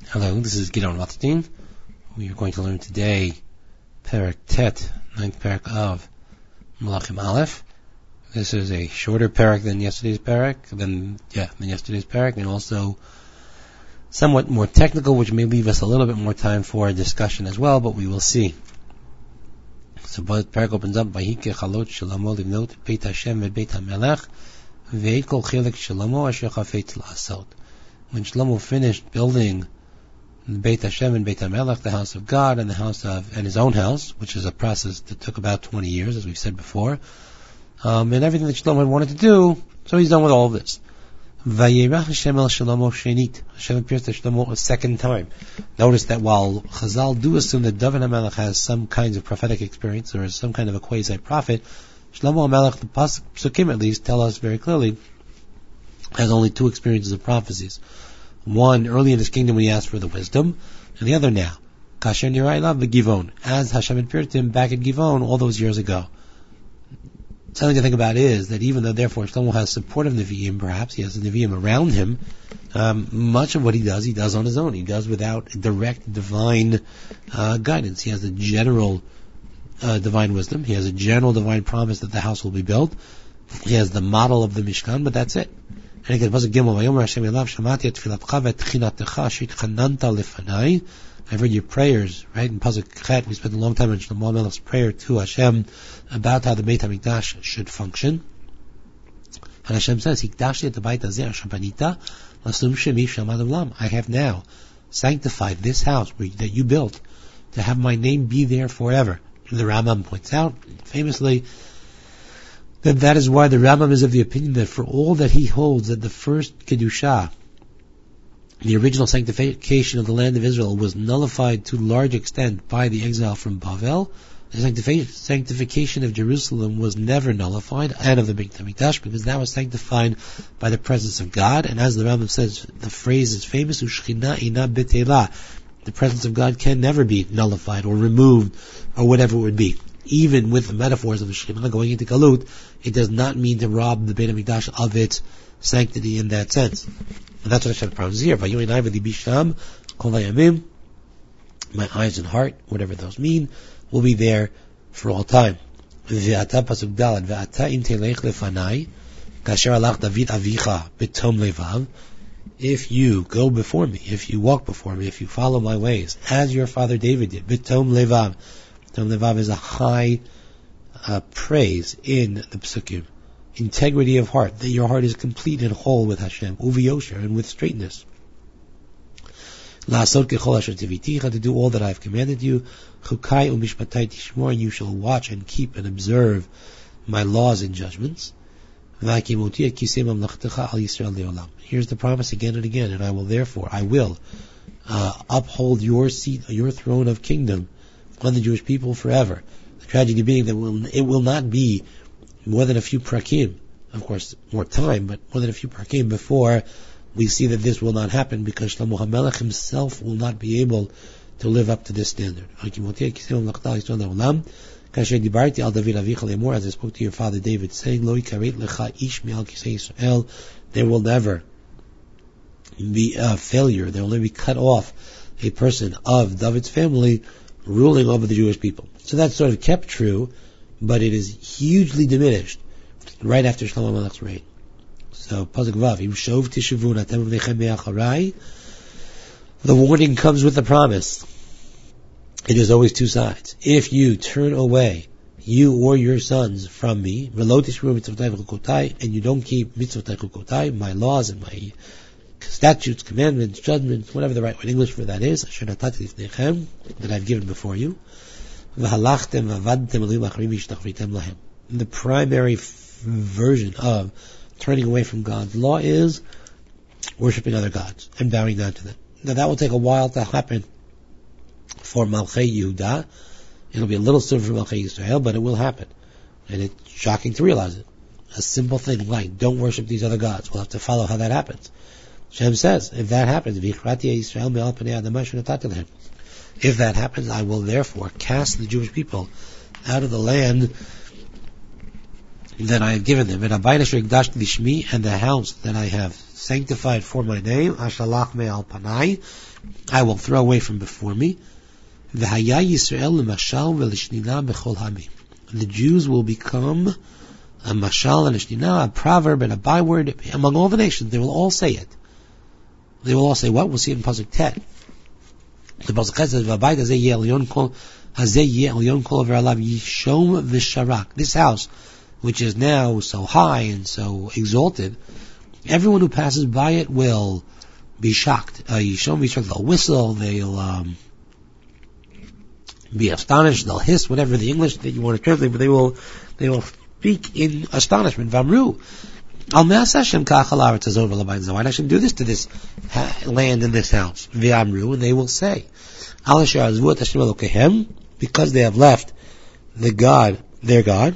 Hello, this is Gideon Rothstein. We are going to learn today Perek Tet, 9th Perek of Malachim Aleph. This is a shorter Perek than yesterday's Perek, and also somewhat more technical, which may leave us a little bit more time for a discussion as well, but we will see. So the Perek opens up by Hike Chalot Shlomo Livnot Beit Hashem and Beit HaMelech Ve'et Kol Chilek Shlomo Asher Chafetz La'asot. When Shlomo finished building Beit Hashem and Beit HaMelech, the house of God, and and his own house, which is a process that took about 20 years, as we've said before, and everything that Shlomo had wanted to do, so he's done with all of this. Vayirach Hashem el Shlomo shenit. Hashem appears to Shlomo a second time. Notice that while Chazal do assume that David HaMelech has some kinds of prophetic experience, or is some kind of a quasi-prophet, Shlomo HaMelech, the Psukim at least, tell us very clearly, has only two experiences of prophecies. One early in his kingdom when he asked for the wisdom, and the other now, Kasher Nirai Lav Givon, as Hashem appeared to him back at Givon all those years ago. Something to think about is that even though therefore Shlomo has support of Nevi'im, perhaps he has the Nevi'im around him, much of what he does on his own. He does without direct divine guidance. He has a general divine wisdom. He has a general divine promise that the house will be built. He has the model of the Mishkan, but that's it. And again, Pasuk Gimel, Vayomer Hashem Elav, Shamati et tfilatcha ve'et tchinatecha shitchananta lefanai. I've heard your prayers, right? In Pasuk Chet, we spent a long time on Shlomo HaMelech's prayer to Hashem about how the Beit HaMikdash should function. And Hashem says, Hikdashti et habayit hazeh asher banita l'sum shemi shamad olam. I have now sanctified this house that you built to have my name be there forever. And the Rambam points out, famously, that is why the Rambam is of the opinion that for all that he holds that the first Kedusha, the original sanctification of the land of Israel, was nullified to a large extent by the exile from Bavel, the sanctification of Jerusalem was never nullified, and of the Beit HaMikdash, because that was sanctified by the presence of God. And as the Rambam says, the phrase is famous, Ushchina ina betela. The presence of God can never be nullified or removed or whatever it would be. Even with the metaphors of the Shekhinah going into Galut, it does not mean to rob the Beit HaMikdash of its sanctity in that sense. And that's what Hashem promises here. My eyes and heart, whatever those mean, will be there for all time. If you go before me, if you walk before me, if you follow my ways, as your father David did, bitom levav. Bitom levav is a high praise in the Psukim. Integrity of heart, that your heart is complete and whole with Hashem, uviyosher, and with straightness. La'asot kechol asher tiviticha, to do all that I have commanded you. Chukai u'mishpatai tishmor, and you shall watch and keep and observe my laws and judgments. Here's the promise again and again, and I will uphold your seat, your throne of kingdom on the Jewish people forever. The tragedy being that it will not be more than a few prakim, of course more time, but more than a few prakim before we see that this will not happen, because Shlomo HaMelech himself will not be able to live up to this standard. As I spoke to your father David, saying, there will never be a failure, there will never be cut off a person of David's family ruling over the Jewish people. So that's sort of kept true, but it is hugely diminished right after Shlomo HaMelech's reign. So, Pasuk Vav, the warning comes with the promise. It is always two sides. If you turn away, you or your sons, from me, and you don't keep mitzvotai chukotai, my laws and my statutes, commandments, judgments, whatever the right word in English for that is, that I've given before you, the primary version of turning away from God's law is worshipping other gods and bowing down to them. Now that will take a while to happen for Malchei Yehuda. It'll be a little sooner for Malchei Yisrael, but it will happen. And it's shocking to realize it. A simple thing like, don't worship these other gods. We'll have to follow how that happens. Shem says, if that happens, if that happens, I will therefore cast the Jewish people out of the land that I have given them, and the house that I have sanctified for my name, Ashalach me al panai, I will throw away from before me. V'haya Yisrael l'mashal v'lishnina b'chol hami. The Jews will become a mashal and a shnina, a proverb and a byword among all the nations. They will all say it. They will all say what? We'll see it in Pasuk Tet. The Pasuk Tet says, V'abayit hazeh yeh elyon kol v'alav yishom v'sharak. This house, which is now so high and so exalted, everyone who passes by it will be shocked. Yishom v'sharak, they'll whistle, they'll be astonished, they'll hiss, whatever the English that you want to translate, but they will speak in astonishment. Vamru. Al me'as Hashem kachal haaretz hazot v'labayit hazeh. Why did Hashem do this to this land and this house? V'amru, and they will say, Al asher azvu et Hashem Elokehem, because they have left the God, their God,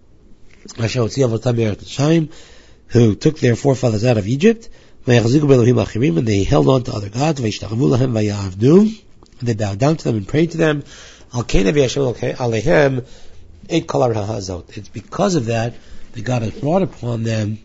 Asher hotzia avotam me'eretz Mitzrayim, who took their forefathers out of Egypt, v'yachziku b'elohim achirim, and they held on to other gods, v'yishtachavu lahem v'ya'avdu, and they bowed down to them and prayed to them. Al kein Hashem alehem et kol hazot. It's because of that God has brought upon them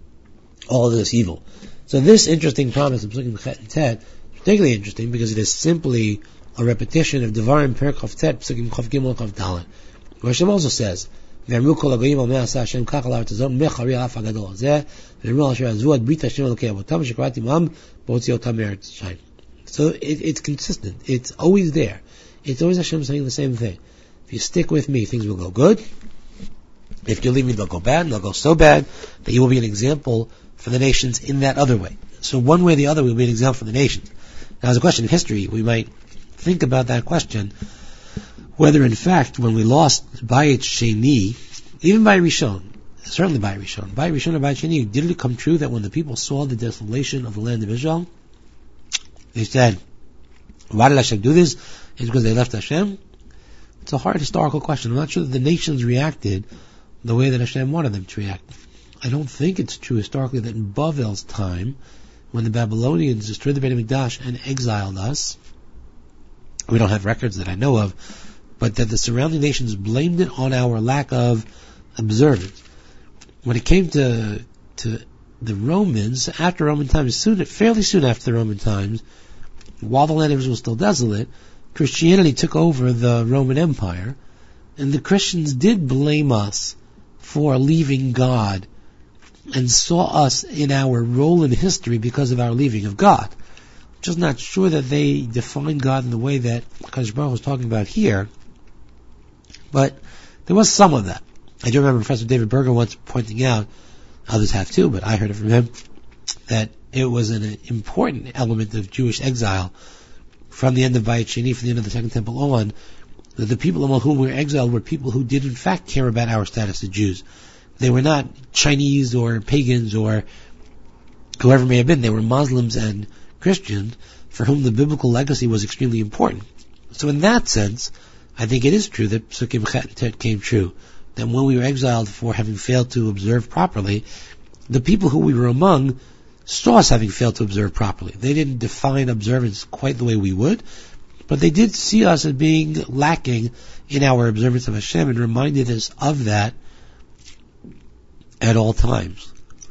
all of this evil. So this interesting promise of Psukim Chet and Tet is particularly interesting because it is simply a repetition of Devarim Perek Chav Tet Psukim Chav Gimel Chav Dalet. Hashem also says, "V'amru kol hagoyim al me'as Hashem kach al haaretz hazot mechari al af hagadol hazeh v'amru asher azu ad brit Hashem Elokei avotam shekarati imam b'hotzi otam me'eretz Mitzrayim." So it's consistent. It's always there. It's always Hashem saying the same thing. If you stick with me, things will go good. If you leave me, they'll go bad, and they'll go so bad that you will be an example for the nations in that other way. So one way or the other, we'll be an example for the nations. Now, as a question of history, we might think about that question, whether in fact, when we lost Bayit Sheni, even by Rishon, certainly by Rishon or Bayit Sheni, did it come true that when the people saw the desolation of the land of Israel, they said, why did Hashem do this? It's because they left Hashem? It's a hard historical question. I'm not sure that the nations reacted the way that Hashem wanted them to react. I don't think it's true historically that in Bavel's time, when the Babylonians destroyed the Beit HaMikdash and exiled us, we don't have records that I know of, but that the surrounding nations blamed it on our lack of observance. When it came to the Romans, after Roman times, fairly soon after the Roman times, while the land of Israel was still desolate, Christianity took over the Roman Empire, and the Christians did blame us for leaving God and saw us in our role in history because of our leaving of God. I'm just not sure that they defined God in the way that Kadosh Baruch was talking about here, but there was some of that. I do remember Professor David Berger once pointing out, others have too, but I heard it from him, that it was an important element of Jewish exile from the end of Bayit Sheni, from the end of the Second Temple on, that the people among whom we were exiled were people who did in fact care about our status as Jews. They were not Chinese or pagans or whoever may have been. They were Muslims and Christians for whom the biblical legacy was extremely important. So in that sense, I think it is true that Psukim Chet and Tet came true. That when we were exiled for having failed to observe properly, the people who we were among saw us having failed to observe properly. They didn't define observance quite the way we would, but they did see us as being lacking in our observance of Hashem and reminded us of that at all times.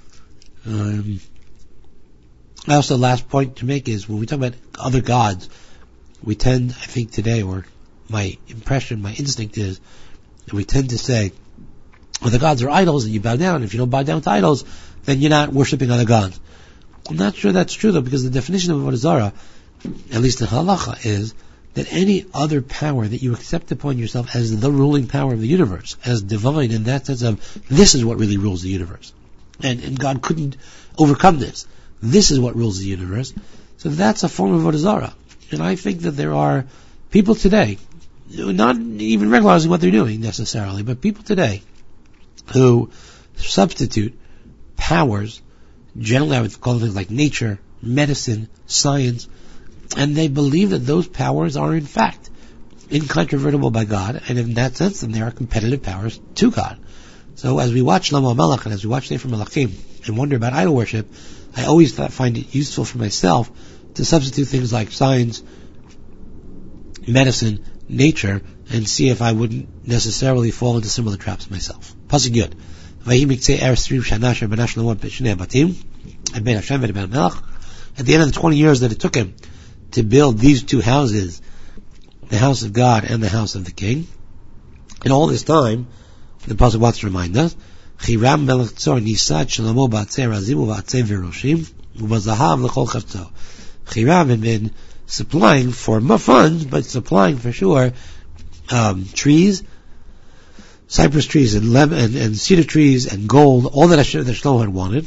Also, the last point to make is when we talk about other gods, we tend, I think today, or my impression, my instinct is, that we tend to say, well, the gods are idols and you bow down. If you don't bow down to idols, then you're not worshipping other gods. I'm not sure that's true though, because the definition of Avodah Zarah, at least in Halacha, is that any other power that you accept upon yourself as the ruling power of the universe, as divine in that sense of, this is what really rules the universe. And God couldn't overcome this. This is what rules the universe. So that's a form of Avodah Zarah. And I think that there are people today, not even realizing what they're doing necessarily, but people today who substitute powers, generally I would call them things like nature, medicine, science, and they believe that those powers are in fact incontrovertible by God, and in that sense then they are competitive powers to God. So as we watch Shlomo HaMelech and as we watch Sefer Melachim and wonder about idol worship, I always find it useful for myself to substitute things like science, medicine, nature, and see if I wouldn't necessarily fall into similar traps myself. Pasuk Yud. at Ben Hashem and Ben Melech. At the end of the 20 years that it took him to build these two houses, the house of God and the house of the king, and all this time, the Pasuk wants to remind us, Hiram Melech Tzor Nisad Shlomo Ba'atzei Razim U'Ba'atzei V'Roshim U'Bazahav L'Chol Chavto. Hiram had been supplying for funds, but supplying for sure trees, cypress trees and cedar trees and gold, all that Shlomo had wanted.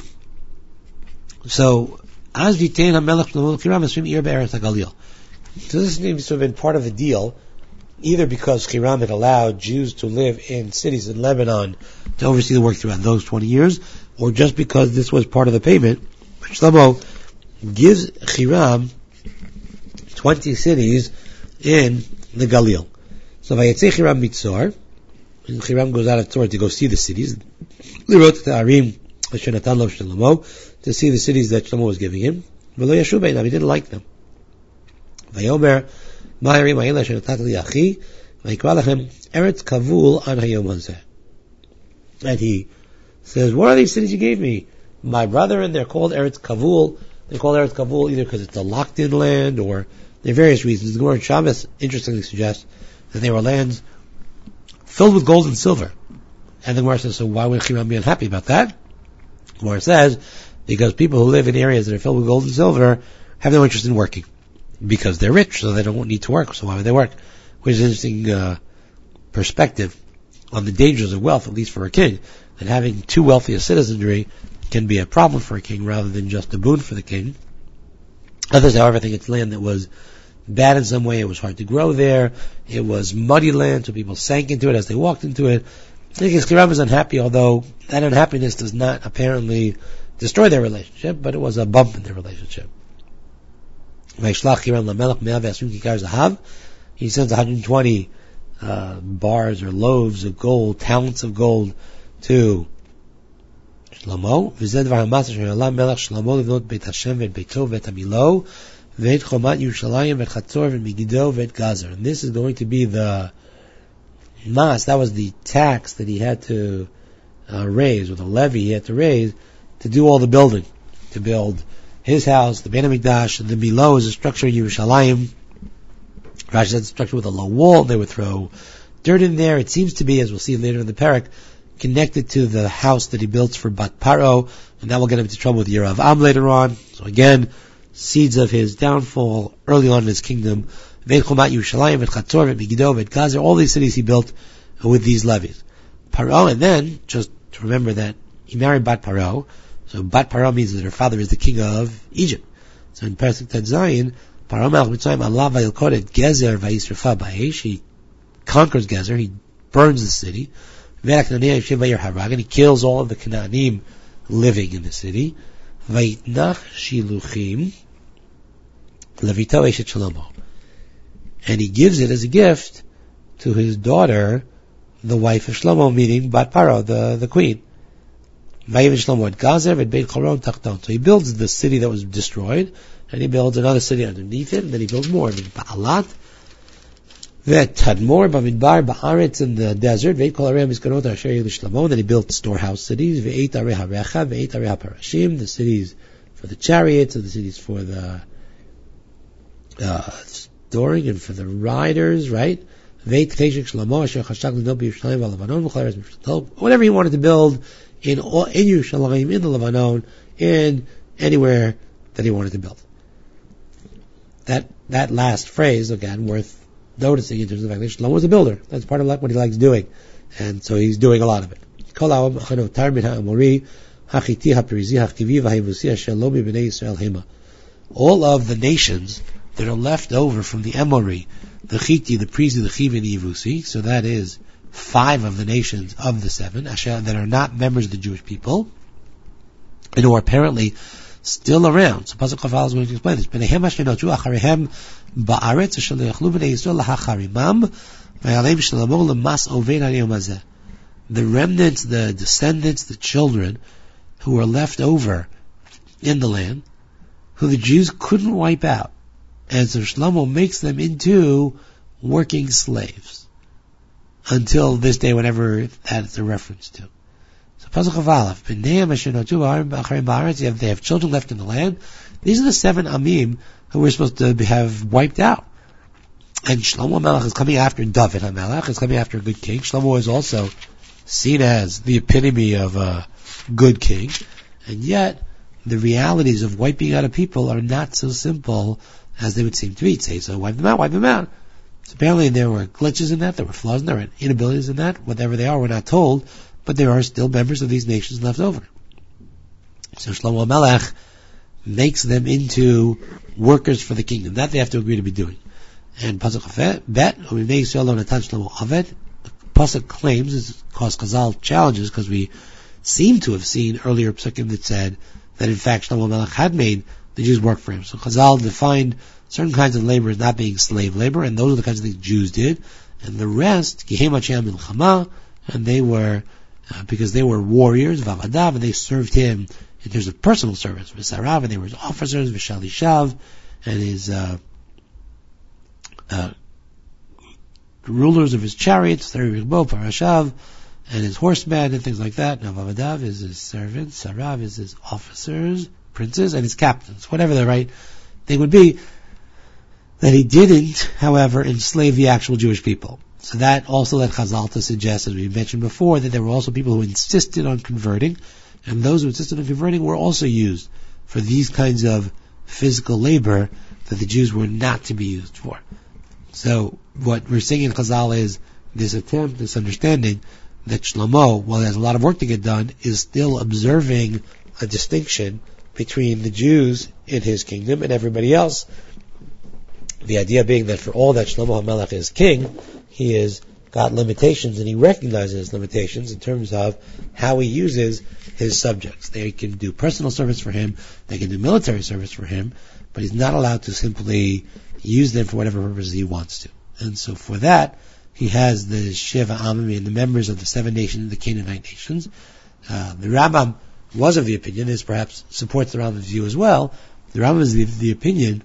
So, as Vitain HaMelech Shlomo Hiram Esrim Ir Be'eretz HaGalil. So this seems to have been part of the deal, either because Hiram had allowed Jews to live in cities in Lebanon to oversee the work throughout those 20 years, or just because this was part of the payment. Shlomo gives Hiram 20 cities in the Galil. So Vayetzei Hiram Mitzor, and Hiram goes out of Tzor to go see the cities. Lirot Ta'arim Asher Natan Lo Shlomo, to see the cities that Shlomo was giving him. V'lo yashu beinam, he didn't like them. Vayomer Ma'arim Ha'ila Asher Natat Li Achi, Vayikra Lachem Eretz Kavul An Hayom Hazeh. And he says, what are these cities you gave me? My brother, and they're called Eretz Kavul. They're called Eretz Kavul either because it's a locked-in land, or there are various reasons. The Gemara Shabbos interestingly suggests that they were lands filled with gold and silver. And the Gemara says, so why would Hiram be unhappy about that? The Gemara says, because people who live in areas that are filled with gold and silver have no interest in working, because they're rich, so they don't need to work, so why would they work? Which is an interesting perspective on the dangers of wealth, at least for a king, that having too wealthy a citizenry can be a problem for a king rather than just a boon for the king. Others, however, think it's land that was bad in some way. It was hard to grow there. It was muddy land, so people sank into it as they walked into it. I think Hiram is unhappy, although that unhappiness does not apparently destroy their relationship, but it was a bump in their relationship. He sends 120 bars or loaves of gold, talents of gold, to Shlomo. And this is going to be the mas, that was the tax that he had to raise, or the levy he had to raise, to do all the building, to build his house, the Beit HaMikdash, and the below is a structure in Yerushalayim. Rashi said the structure with a low wall. They would throw dirt in there. It seems to be, as we'll see later in the parak, connected to the house that he built for Bat Paro, and that will get him into trouble with Yeravam later on. So again, seeds of his downfall early on in his kingdom. Veit Chomat Yerushalayim, Veit Chatzor, Veit Megiddo, Veit Gazer, all these cities he built with these levies. Paro, and then, just to remember that he married Bat Paro. So Bat Paro means that her father is the king of Egypt. So in Parasik Ted Zayin, Paro Melech Mitzrayim Allah vayilkodet Gezer vayisrafa ba'esh. He conquers Gezer, he burns the city. And he kills all of the Canaanim living in the city. Vayitnach shiluchim levito eshet Shlomo. And he gives it as a gift to his daughter, the wife of Shlomo, meaning Bat Paro, the queen. So he builds the city that was destroyed, and he builds another city underneath it, and then he builds more. Ba'alat, Tadmor, Bamidbar, Ba'aretz in the desert, then he built storehouse cities, the cities for the chariots, and the cities for the storing and for the riders, right? Whatever he wanted to build in Yerushalayim, in the Lebanon, in anywhere that he wanted to build. That last phrase, again, worth noticing in terms of the fact that Shlomo was a builder. That's part of what he likes doing. And so he's doing a lot of it. All of the nations that are left over from the Emori, the Chiti, the Prizi, the Chivi, and the Yevusi, so that is 5 of the nations of the 7, that are not members of the Jewish people, and who are apparently still around. So Pasuk Chafal is going to explain this. The remnants, the descendants, the children who are left over in the land, who the Jews couldn't wipe out. And so Shlomo makes them into working slaves until this day, whenever that's a reference to. So Pasuk of Aleph, they have children left in the land. These are the 7 Amim who we're supposed to have wiped out. And Shlomo HaMelech is coming after David HaMelech, is coming after a good king. Shlomo is also seen as the epitome of a good king. And yet, the realities of wiping out a people are not so simple as they would seem to be. Say, so wipe them out. So apparently there were glitches in that, there were flaws in that, there were inabilities in that. Whatever they are, we're not told, but there are still members of these nations left over. So Shlomo HaMelech makes them into workers for the kingdom. That they have to agree to be doing. And Pasuk Bet, Pasuk claims, is cause Chazal challenges, because we seem to have seen earlier psukim that said that in fact Shlomo HaMelech had made the Jews work for him. So Chazal defined certain kinds of labor as not being slave labor, and those are the kinds of things Jews did. And the rest, and they were, because they were warriors, Vavadav, and they served him in terms of personal service. V'sarav, and they were his officers, V'shalishav, and his rulers of his chariots, Parashav, and his horsemen, and things like that. Now Vavadav is his servants, Sarav is his officers, princes, and his captains, whatever the right thing would be. That he didn't, however, enslave the actual Jewish people. So that also led Chazal to suggest, as we mentioned before, that there were also people who insisted on converting, and those who insisted on converting were also used for these kinds of physical labor that the Jews were not to be used for. So what we're seeing in Chazal is this attempt, this understanding that Shlomo, while there's a lot of work to get done, is still observing a distinction between the Jews in his kingdom and everybody else. The idea being that for all that Shlomo HaMelech is king, he has got limitations, and he recognizes his limitations in terms of how he uses his subjects. They can do personal service for him, they can do military service for him, but he's not allowed to simply use them for whatever purpose he wants to. And so for that, he has the Sheva Amim and the members of the 7 nations, the Canaanite nations. The Rambam was of the opinion, this perhaps supports the Rambam's view as well, the Rambam is the opinion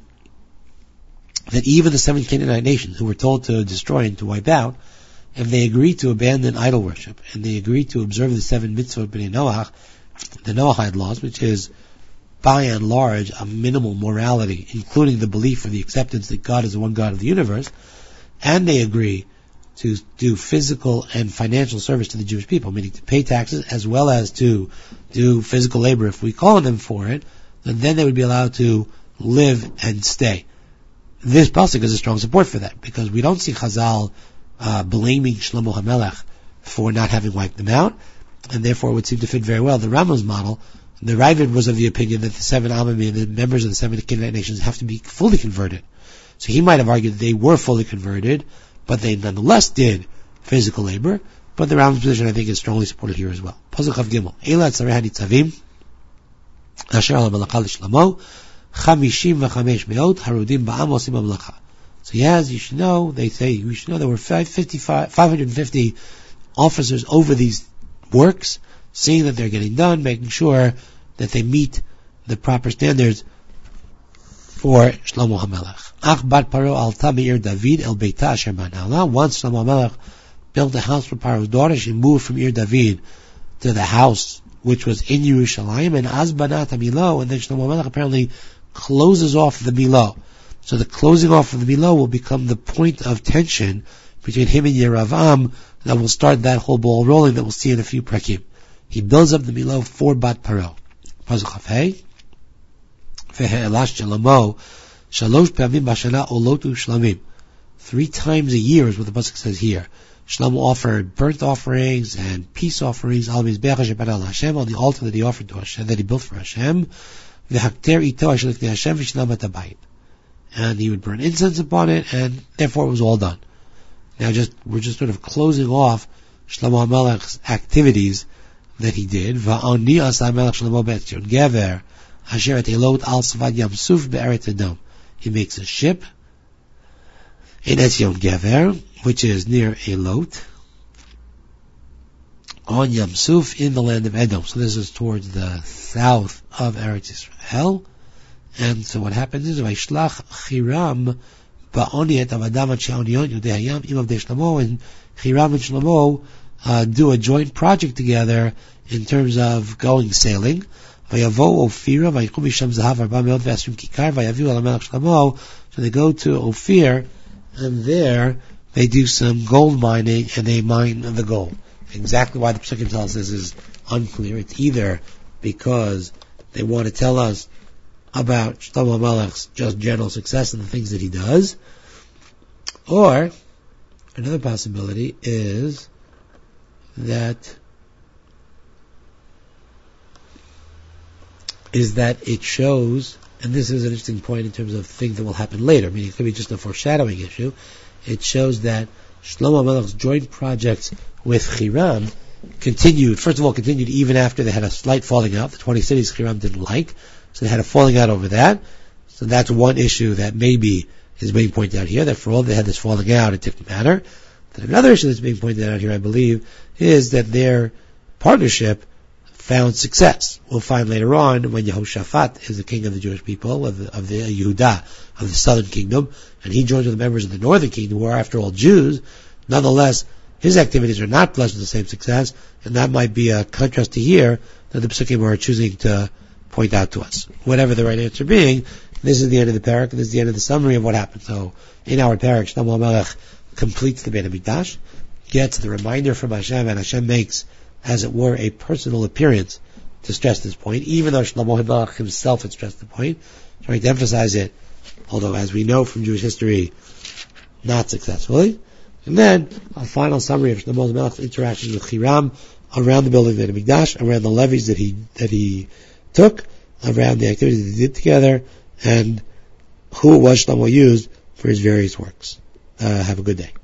that even the 7 Canaanite nations who were told to destroy and to wipe out, if they agree to abandon idol worship, and they agree to observe the 7 mitzvot b'nei Noach, the Noahide laws, which is by and large a minimal morality, including the belief or the acceptance that God is the one God of the universe, and they agree to do physical and financial service to the Jewish people, meaning to pay taxes as well as to do physical labor if we call on them for it, then they would be allowed to live and stay. This pasuk is a strong support for that, because we don't see Chazal blaming Shlomo HaMelech for not having wiped them out, and therefore it would seem to fit very well the Rambam's model. The Ravid was of the opinion that the 7 Amim, the members of the 7 Canaanite nations, have to be fully converted. So he might have argued that they were fully converted, but they nonetheless did physical labor. But the Rambam's position, I think, is strongly supported here as well. Pasuk Chav Gimel. Eila tzarei hanitzavim asher al hamelacha l'Shlomo 55 meot harudim ba'am osim hamelacha. So yes, you should know, they say, you should know there were 550 officers over these works, seeing that they're getting done, making sure that they meet the proper standards for Shlomo HaMelech. Ach bat Paro alta me'ir David el beita asher ba'na'ala. Once Shlomo HaMelech built a house for Paro's daughter, she moved from Ir David to the house which was in Yerushalayim, and az banat Milo, and then Shlomo HaMelech apparently closes off the Milo. So the closing off of the Milo will become the point of tension between him and Yeravam that will start that whole ball rolling that we'll see in a few prakim. He builds up the Milo for Bat Paro. Pasuk Chafei. Ve'elash Shalamo Shalosh Pamim Bashana Olotu Shlamim. 3 times a year is what the pasuk says here. Shlomo offered burnt offerings and peace offerings al mizbeach shepanal Hashem, on the altar that he offered to Hashem, that he built for Hashem. V'hakter ito asher l'fnei Hashem v'shnam atabayit. And he would burn incense upon it, and therefore it was all done. Now we're just sort of closing off Shlomo HaMelech's activities that he did. Va'oni asa HaMelech Shlomo be'etzion gever asher et elot al savad yam suf be'eret Edom. He makes a ship in Etzion Gever, which is near Elot, on Yam Suf in the land of Edom. So this is towards the south of Eretz Yisrael. And so what happens is, Vaishlach Chiram ba'oni et avadam at she'onion Yudei Hayam im avdei Shlomo, and Chiram and Shlomo do a joint project together in terms of going sailing. So they go to Ophir, and there they do some gold mining, and they mine the gold. Exactly why the Pesukim tell us this is unclear. It's either because they want to tell us about Shlomo HaMelech's just general success and the things that he does, or another possibility is that it shows, and this is an interesting point in terms of things that will happen later, meaning it could be just a foreshadowing issue. It shows that Shlomo HaMelech's joint projects with Hiram continued even after they had a slight falling out. The 20 cities Hiram didn't like, so they had a falling out over that. So that's one issue that maybe is being pointed out here, that for all they had this falling out, it didn't matter. Then another issue that's being pointed out here, I believe, is that their partnership found success. We'll find later on when Yehoshaphat is the king of the Jewish people, of the Yehudah, of the southern kingdom, and he joins with the members of the northern kingdom, who are after all Jews. Nonetheless, his activities are not blessed with the same success, and that might be a contrast to here that the Pesukim are choosing to point out to us. Whatever the right answer being, this is the end of the parak, and this is the end of the summary of what happened. So, in our parak, Shlomo HaMelech completes the Beit HaMikdash, gets the reminder from Hashem, and Hashem makes, as it were, a personal appearance to stress this point, even though Shlomo HaMelech himself had stressed the point, trying to emphasize it, although as we know from Jewish history, not successfully. And then a final summary of Shlomo HaMelech's interactions with Hiram around the building of the Beit HaMikdash, around the levies that he took, around the activities that they did together, and who it was Shlomo used for his various works. Have a good day.